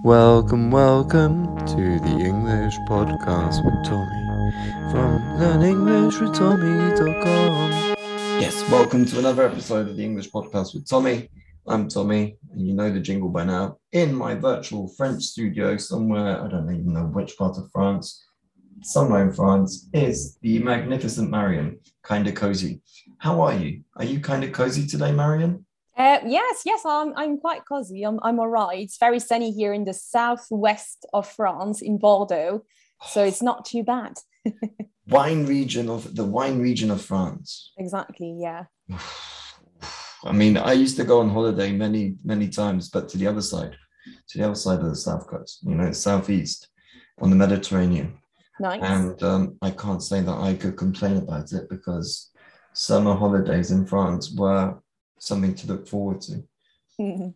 Welcome to the English podcast with Tommy from learninglishwithtommy.com. Yes, welcome to another episode of the English podcast with Tommy. I'm Tommy, and you know the jingle by now. In my virtual French studio somewhere, I don't even know which part of France, somewhere in France, is the magnificent Marion, kinda cozy. How are you? Are you kinda cozy today, Marion? Yes, I'm quite cozy. I'm all right. It's very sunny here in the southwest of France, in Bordeaux, so it's not too bad. The wine region of France. Exactly, yeah. I mean, I used to go on holiday many times, but to the other side of the south coast, southeast on the Mediterranean. Nice. And I can't say that I could complain about it because summer holidays in France were something to look forward to. Mm-hmm.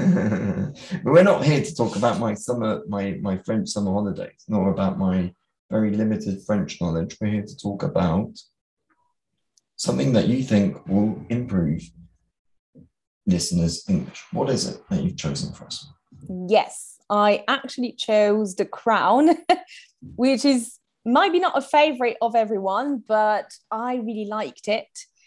But we're not here to talk about my French summer holidays, nor about my very limited French knowledge. We're here to talk about something that you think will improve listeners' English. What is it that you've chosen for us? Yes, I actually chose The Crown, which might be not a favorite of everyone, but I really liked it.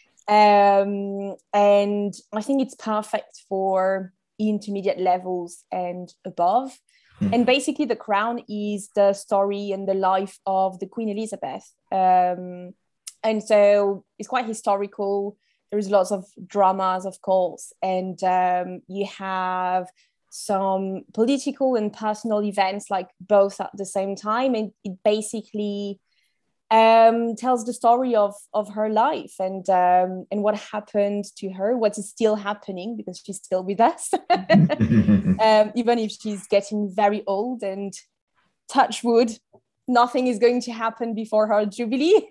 And I think it's perfect for intermediate levels and above. And basically The Crown is the story and the life of the Queen Elizabeth. And so it's quite historical. There's lots of dramas, of course, and you have some political and personal events, like both at the same time. And it basically tells the story of her life and what happened to her, what is still happening, because she's still with us, even if she's getting very old, and touch wood, nothing is going to happen before her jubilee.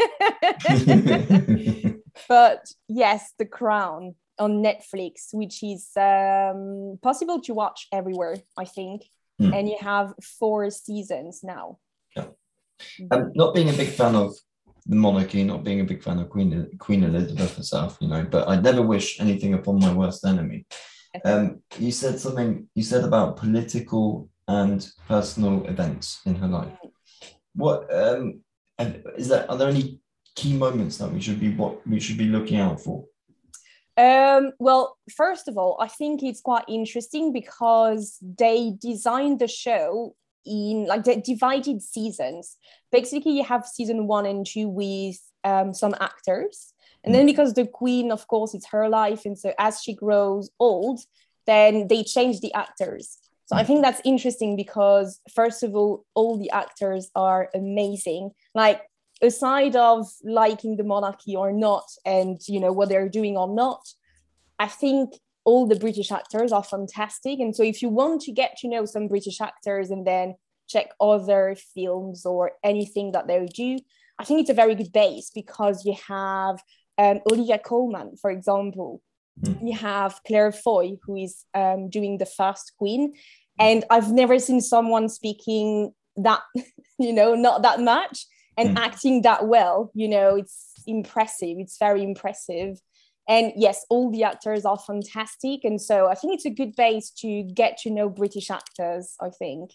But yes, The Crown on Netflix, which is possible to watch everywhere, I think. And you have 4 seasons now. Yeah. Not being a big fan of the monarchy, not being a big fan of Queen Elizabeth herself, but I'd never wish anything upon my worst enemy. You said about political and personal events in her life. What is that? Are there any key moments that we should be looking out for? Well, first of all, I think it's quite interesting because they designed the show in like the divided seasons. Basically, you have season 1 and 2 with some actors, and then because the Queen, of course, it's her life, and so as she grows old, then they change the actors. So I think that's interesting because, first of all the actors are amazing. Like, aside of liking the monarchy or not, and what they're doing or not, I think all the British actors are fantastic. And so if you want to get to know some British actors and then check other films or anything that they do, I think it's a very good base, because you have Olivia Colman, for example. You have Claire Foy, who is doing the first Queen. And I've never seen someone speaking that, not that much and acting that well. It's impressive. It's very impressive. And yes, all the actors are fantastic. And so I think it's a good base to get to know British actors, I think.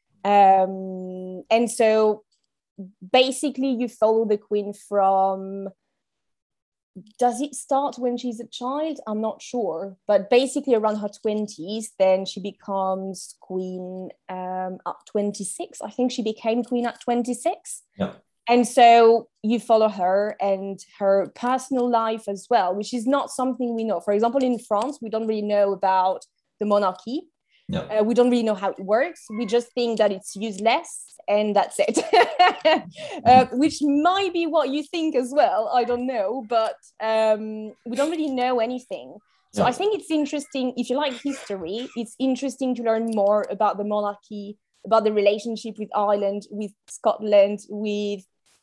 And so basically you follow the Queen from, does it start when she's a child? I'm not sure. But basically around her 20s, then she becomes Queen at 26. I think she became Queen at 26. Yeah. And so you follow her and her personal life as well, which is not something we know. For example, in France, we don't really know about the monarchy. Yeah. We don't really know how it works. We just think that it's useless and that's it, which might be what you think as well. I don't know, but we don't really know anything. So I think it's interesting. If you like history, it's interesting to learn more about the monarchy, about the relationship with Ireland, with Scotland, with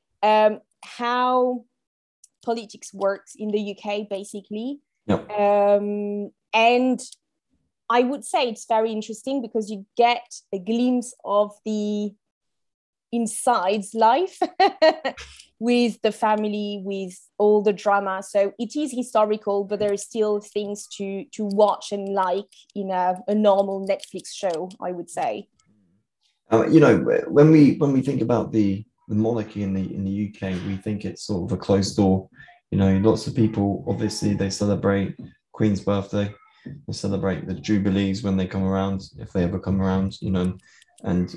how politics works in the UK, basically. Yep. And I would say it's very interesting because you get a glimpse of the inside's life with the family, with all the drama. So it is historical, but there are still things to watch and like in a normal Netflix show, I would say. When we think about the monarchy in the UK, we think it's sort of a closed door. Lots of people obviously they celebrate Queen's birthday, they celebrate the jubilees when they come around, if they ever come around. And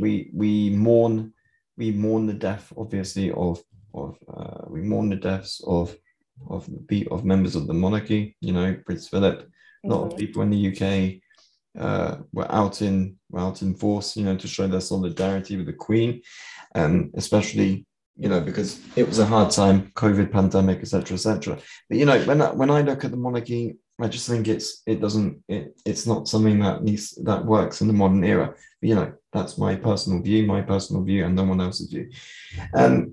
we mourn the death obviously of we mourn the deaths of members of the monarchy. Prince Philip. A lot of people in the UK were out in force, to show their solidarity with the Queen, especially because it was a hard time, COVID pandemic, etc., etc. But when I look at the monarchy, I just think it's not something that works in the modern era. But, that's my personal view, and no one else's view. Um,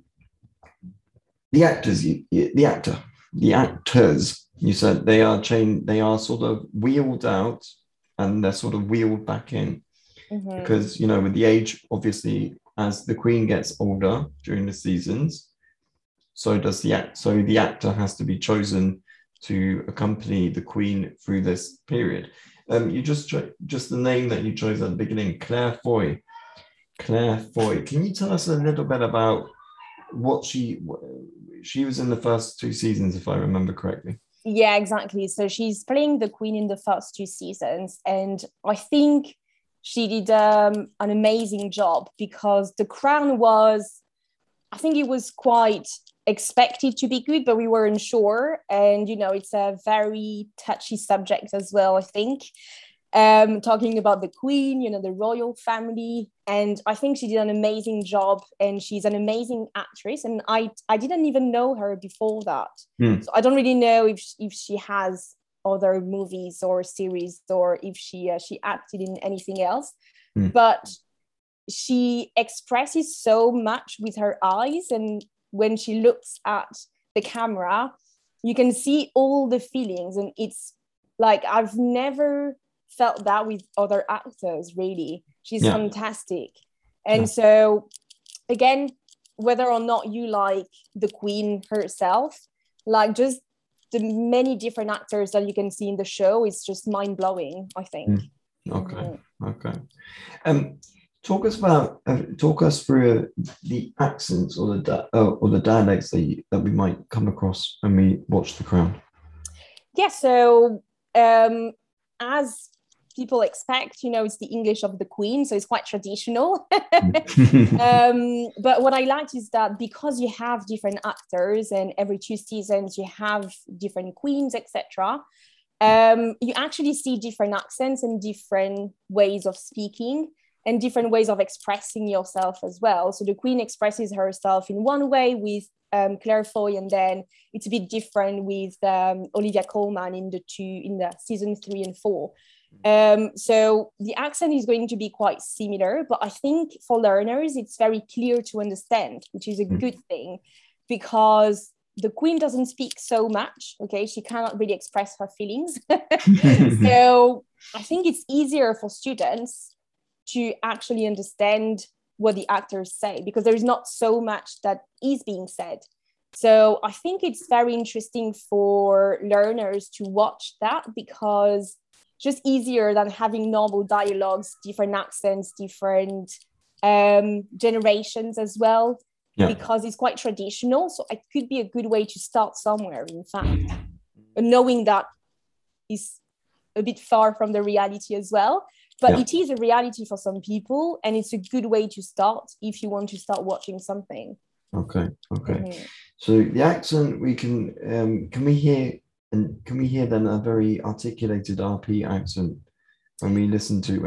the actors, you said they are sort of wheeled out and they're sort of wheeled back in because with the age, obviously, as the Queen gets older during the seasons, so the actor has to be chosen to accompany the Queen through this period. You just the name that you chose at the beginning, Claire Foy. Claire Foy. Can you tell us a little bit about what she was in the first two seasons, if I remember correctly? Yeah, exactly. So she's playing the Queen in the first two seasons, and I think she did an amazing job because The Crown was, I think it was quite expected to be good, but we weren't sure. And, it's a very touchy subject as well, I think. Talking about the Queen, the royal family. And I think she did an amazing job, and she's an amazing actress. And I didn't even know her before that. So I don't really know if she has other movies or series, or if she acted in anything else. But she expresses so much with her eyes, and when she looks at the camera, you can see all the feelings, and it's like I've never felt that with other actors, really. She's fantastic. And so again, whether or not you like the Queen herself, like just the many different actors that you can see in the show is just mind-blowing, I think. Okay. Talk us through the accents or the dialects that we might come across when we watch The Crown. Yeah, so as people expect, it's the English of the Queen, so it's quite traditional. But what I liked is that because you have different actors and every two seasons you have different queens, etc., you actually see different accents and different ways of speaking and different ways of expressing yourself as well. So the Queen expresses herself in one way with Claire Foy, and then it's a bit different with Olivia Colman in the season 3 and 4. So the accent is going to be quite similar, but I think for learners it's very clear to understand, which is a good thing, because the Queen doesn't speak so much. Okay, she cannot really express her feelings. So I think it's easier for students to actually understand what the actors say, because there is not so much that is being said. So I think it's very interesting for learners to watch that, because it's just easier than having normal dialogues, different accents, different generations as well, because it's quite traditional. So it could be a good way to start somewhere, in fact, knowing that is a bit far from the reality as well. But it is a reality for some people, and it's a good way to start if you want to start watching something. Okay. So the accent can we hear then a very articulated RP accent when we listen to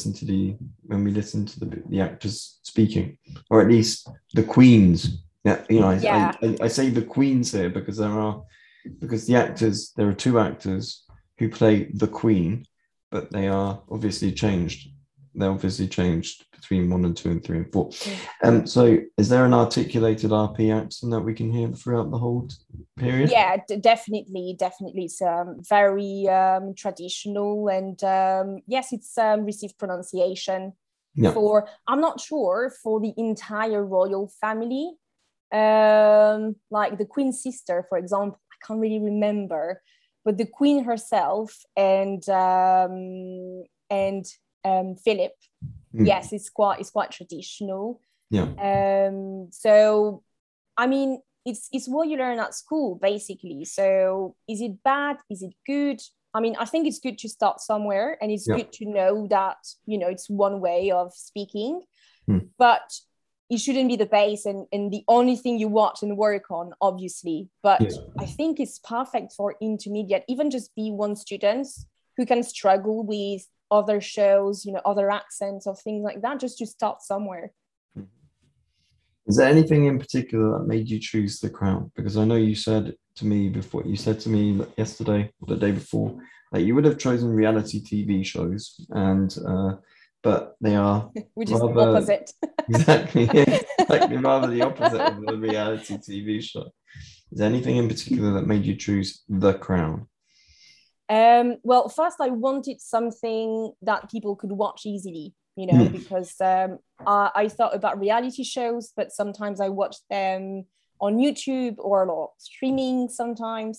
the actors speaking, or at least the Queens. I say the Queens here because there are two actors who play the Queen, but they are obviously changed. They're obviously changed between 1 and 2 and 3 and 4. So is there an articulated RP accent that we can hear throughout the whole period? Yeah, definitely. It's very traditional, and yes, it's received pronunciation. I'm not sure for the entire royal family, like the Queen's sister, for example. I can't really remember, but the Queen herself and Philip, yes, it's quite traditional. Yeah. So I mean, it's what you learn at school basically. So is it bad? Is it good? I mean, I think it's good to start somewhere, and it's Yeah. good to know that, it's one way of speaking, Mm. but it shouldn't be the base and the only thing you watch and work on, obviously. But Yeah. I think it's perfect for intermediate, even just B1 students who can struggle with other shows, other accents or things like that, just to start somewhere. Is there anything in particular that made you choose The Crown? Because I know you said to me before, you said to me yesterday or the day before that you would have chosen reality TV shows, and but they are Which is rather opposite. exactly, exactly rather the opposite of the reality TV show. Is there anything in particular that made you choose The Crown? Well, first I wanted something that people could watch easily, Mm. because I thought about reality shows, but sometimes I watch them on YouTube or streaming sometimes.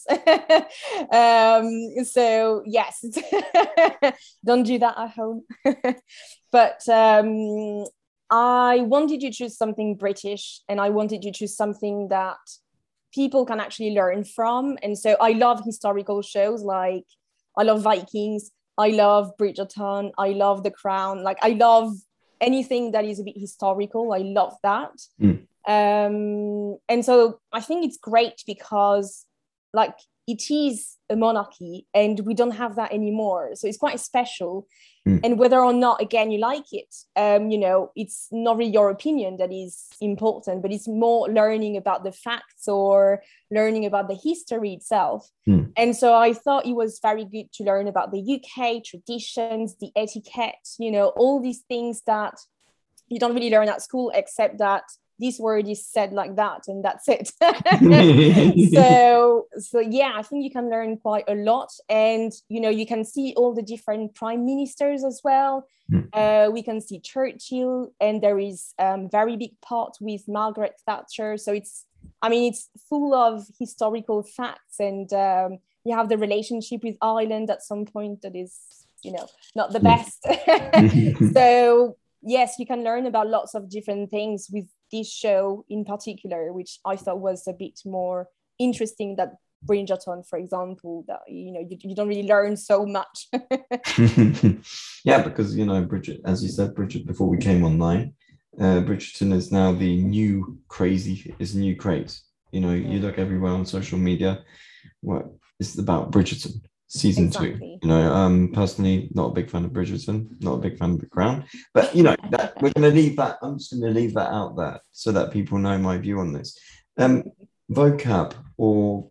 So yes, don't do that at home. But I wanted to choose something British, and I wanted to choose something that people can actually learn from. And so I love historical shows, like I love Vikings, I love Bridgerton, I love The Crown, like I love anything that is a bit historical. I love that. Mm. And so I think it's great because like it is a monarchy and we don't have that anymore, so it's quite special. Mm. And whether or not, again, you like it, it's not really your opinion that is important, but it's more learning about the facts or learning about the history itself. Mm. And so I thought it was very good to learn about the UK traditions, the etiquette, all these things that you don't really learn at school, except that this word is said like that and that's it. So yeah, I think you can learn quite a lot. And you can see all the different prime ministers as well. We can see Churchill, and there is very big part with Margaret Thatcher. So it's full of historical facts. And you have the relationship with Ireland at some point that is not the best. So yes, you can learn about lots of different things with this show in particular, which I thought was a bit more interesting than Bridgerton, for example, that you don't really learn so much. Yeah, because Bridget, as you said, Bridget, before we came online, Bridgerton is now the new crazy, is new craze. You look everywhere on social media, what it's about Bridgerton season Exactly. 2. Personally, not a big fan of Bridgerton, not a big fan of The Crown, but that we're going to leave that. I'm just going to leave that out there so that people know my view on this. Vocab or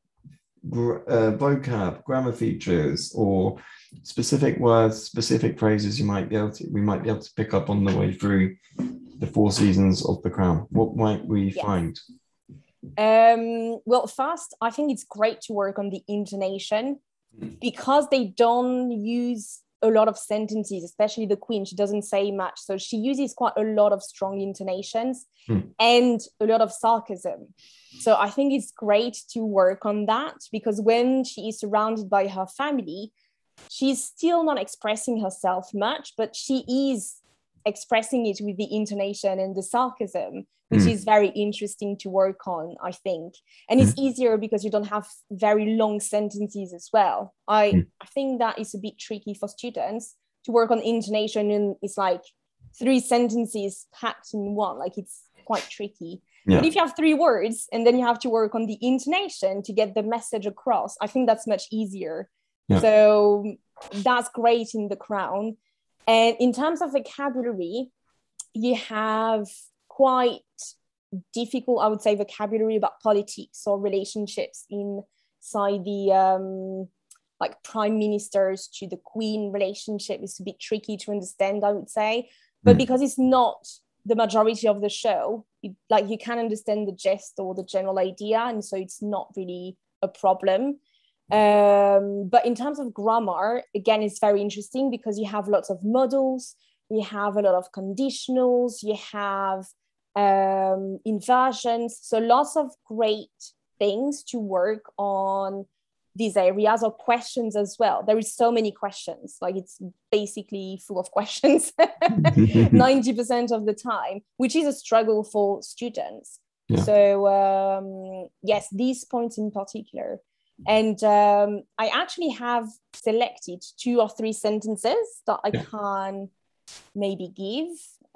grammar features, or specific words, specific phrases we might be able to pick up on the way through the 4 seasons of The Crown. What might we find? Well, first, I think it's great to work on the intonation, because they don't use a lot of sentences, especially the Queen. She doesn't say much, so she uses quite a lot of strong intonations and a lot of sarcasm. So I think it's great to work on that, because when she is surrounded by her family, she's still not expressing herself much, but she is expressing it with the intonation and the sarcasm, which is very interesting to work on, I think. And it's easier because you don't have very long sentences as well. I think that is a bit tricky for students to work on intonation, and it's like 3 sentences packed in one, like it's quite tricky. Yeah. But if you have 3 words and then you have to work on the intonation to get the message across, I think that's much easier. Yeah. So that's great in The Crown. And in terms of vocabulary, you have quite difficult, I would say, vocabulary about politics or relationships inside the like prime ministers to the Queen relationship is a bit tricky to understand, I would say. But because it's not the majority of the show, you can understand the gist or the general idea, and so it's not really a problem. But in terms of grammar, again, it's very interesting because you have lots of modals, you have a lot of conditionals, you have inversions, so lots of great things to work on these areas or questions as well. There is so many questions, like it's basically full of questions 90% of the time, which is a struggle for students. Yeah. So yes, these points in particular. And I actually have selected 2 or 3 sentences that I can maybe give.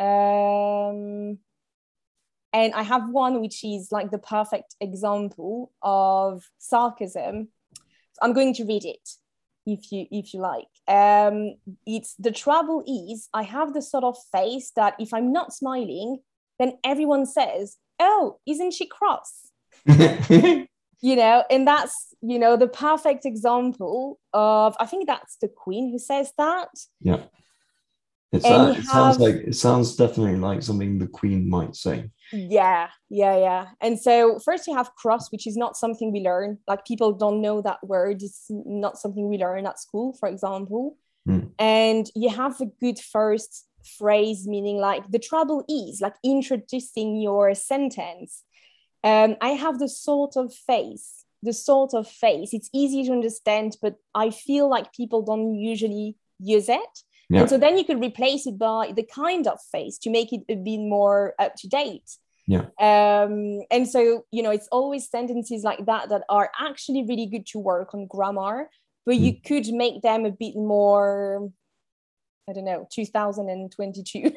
And I have one which is like the perfect example of sarcasm. I'm going to read it if you like. It's the trouble is I have the sort of face that if I'm not smiling, then everyone says, "Oh, isn't she cross?" You know, and that's, you know, the perfect example of, I think that's the Queen who says that. Yeah. It sounds definitely like something the Queen might say. Yeah. And so first you have cross, which is not something we learn. Like people don't know that word. It's not something we learn at school, for example. And you have a good first phrase, meaning like the trouble is, like introducing your sentence. I have the sort of face. It's easy to understand, but I feel like people don't usually use it. Yeah. And so then you could replace it by the kind of face to make it a bit more up to date. Yeah. And so, you know, it's always sentences like that are actually really good to work on grammar, but you could make them a bit more, I don't know, 2022.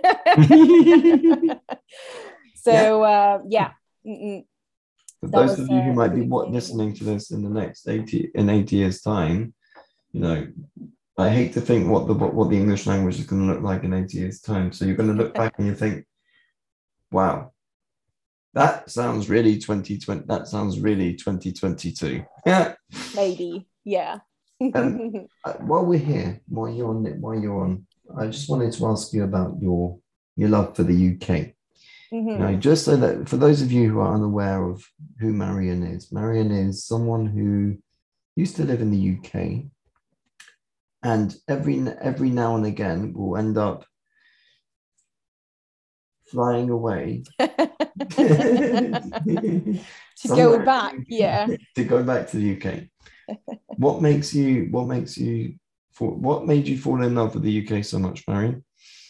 So, yeah. For those of you who might be listening to this in the next 80 years' time, you know, I hate to think what the English language is going to look like in 80 years' time. So you're going to look back and you think, wow, that sounds really 2020. That sounds really 2022. Yeah, maybe. Yeah. While we're here, while you're on, I just wanted to ask you about your love for the UK. Now, just so that for those of you who are unaware of who Marion is someone who used to live in the UK, and every now and again will end up flying away to go back, to go back to the UK. What made you fall in love with the UK so much, Marion?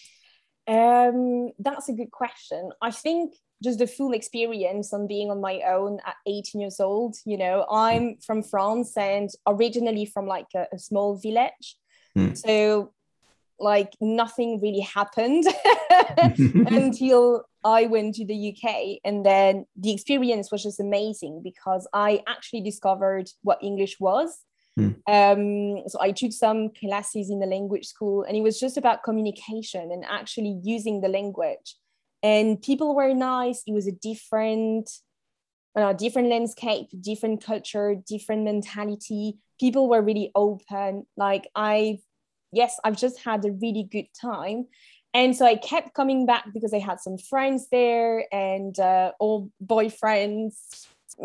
That's a good question. I think just the full experience on being on my own at 18 years old. You know, I'm from France and originally from like a small village. So like nothing really happened until I went to the UK. And then the experience was just amazing because I actually discovered what English was. So I took some classes in the language school, and it was just about communication and actually using the language. And people were nice. It was a different landscape, different culture, different mentality. People were really open. Like I've just had a really good time. And so I kept coming back because I had some friends there and all boyfriends. So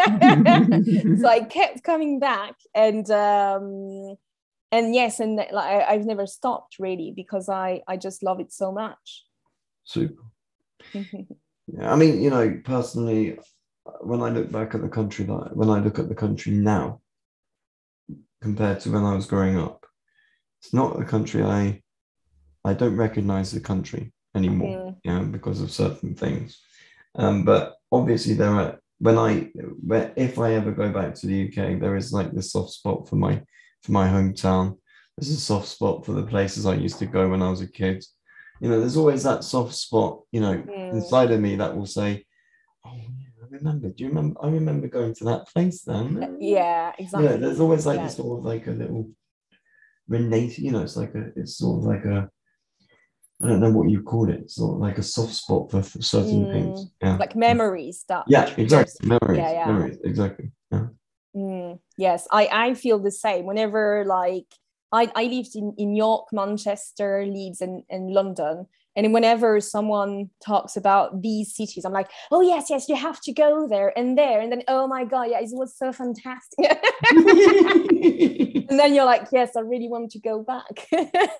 I kept coming back and yes, and like I've never stopped really because I just love it so much. Super. Yeah, I mean, you know, personally, when I look back at the country, when I look at the country now compared to when I was growing up, it's not a country I don't recognize the country anymore, because of certain things. But obviously there are, if I ever go back to the UK, there is like this soft spot for my hometown. There's a soft spot for the places I used to go when I was a kid. You know, there's always that soft spot, you know, inside of me that will say, oh yeah, I remember. Do you remember? I remember going to that place then. Yeah, exactly. Yeah, there's always like this sort of like a little renate, you know, it's sort of like a, I don't know what you call it, sort of like a soft spot for certain things. Yeah. Like memories that. Yeah, exactly. Memories, exactly. Yeah. Yes, I feel the same. Whenever like I lived in York, Manchester, Leeds, and London. And whenever someone talks about these cities, I'm like, oh, yes, you have to go there. And then, oh, my God, yeah, it was so fantastic. And then you're like, yes, I really want to go back.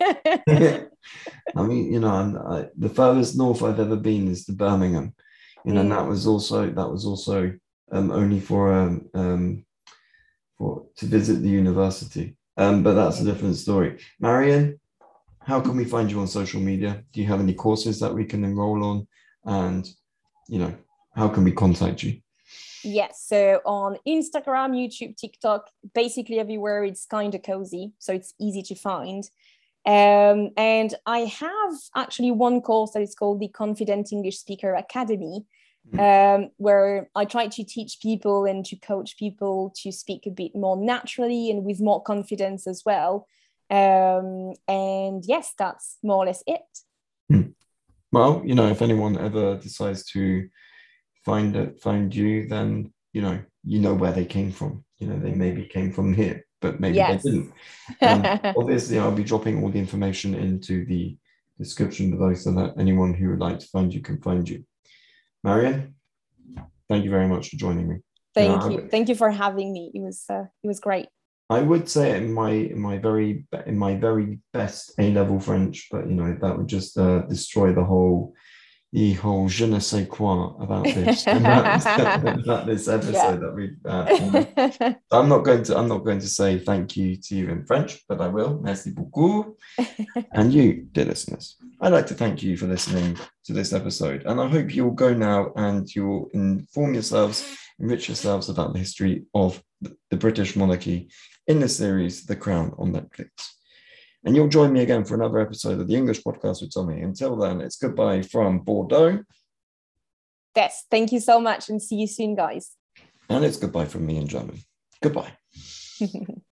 I mean, you know, the furthest north I've ever been is to Birmingham. You know, and that was also only for to visit the university. But that's a different story. Marion, how can we find you on social media? Do you have any courses that we can enroll on? And, how can we contact you? Yes, so on Instagram, YouTube, TikTok, basically everywhere, it's kind of cozy, so it's easy to find. And I have actually one course that is called the Confident English Speaker Academy, where I try to teach people and to coach people to speak a bit more naturally and with more confidence as well. And yes, that's more or less it. Well, if anyone ever decides to find you, then you know where they came from. They maybe came from here, but maybe they didn't. Obviously, I'll be dropping all the information into the description below so that anyone who would like to find you can find you. Marion, thank you very much for joining me. Thank you for having me. It was great. I would say in my very best A-level French, but that would just destroy the whole je ne sais quoi about this about this episode that we've had. I'm not going to say thank you to you in French, but I will. Merci beaucoup. And you, dear listeners, I'd like to thank you for listening to this episode, and I hope you'll go now and you'll inform yourselves, enrich yourselves about the history of the British monarchy in the series The Crown on Netflix. And you'll join me again for another episode of the English Podcast with Tommy. Until then, it's goodbye from Bordeaux. Yes, thank you so much and see you soon, guys. And it's goodbye from me in German. Goodbye.